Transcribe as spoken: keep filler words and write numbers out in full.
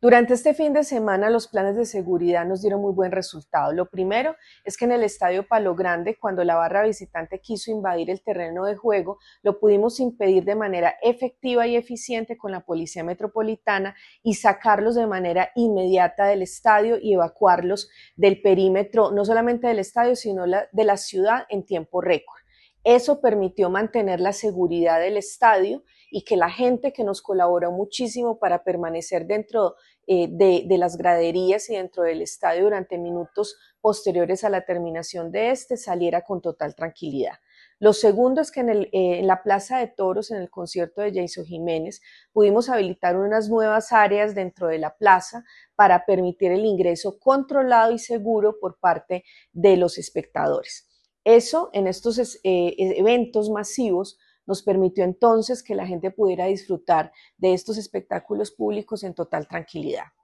Durante este fin de semana los planes de seguridad nos dieron muy buen resultado. Lo primero es que en el Estadio Palo Grande, cuando la barra visitante quiso invadir el terreno de juego, lo pudimos impedir de manera efectiva y eficiente con la Policía Metropolitana y sacarlos de manera inmediata del estadio y evacuarlos del perímetro, no solamente del estadio, sino la, de la ciudad en tiempo récord. Eso permitió mantener la seguridad del estadio y que la gente que nos colaboró muchísimo para permanecer dentro eh, de, de las graderías y dentro del estadio durante minutos posteriores a la terminación de este saliera con total tranquilidad. Lo segundo es que en, el, eh, en la Plaza de Toros, en el concierto de Jason Jiménez, pudimos habilitar unas nuevas áreas dentro de la plaza para permitir el ingreso controlado y seguro por parte de los espectadores. Eso en estos eh, eventos masivos nos permitió entonces que la gente pudiera disfrutar de estos espectáculos públicos en total tranquilidad.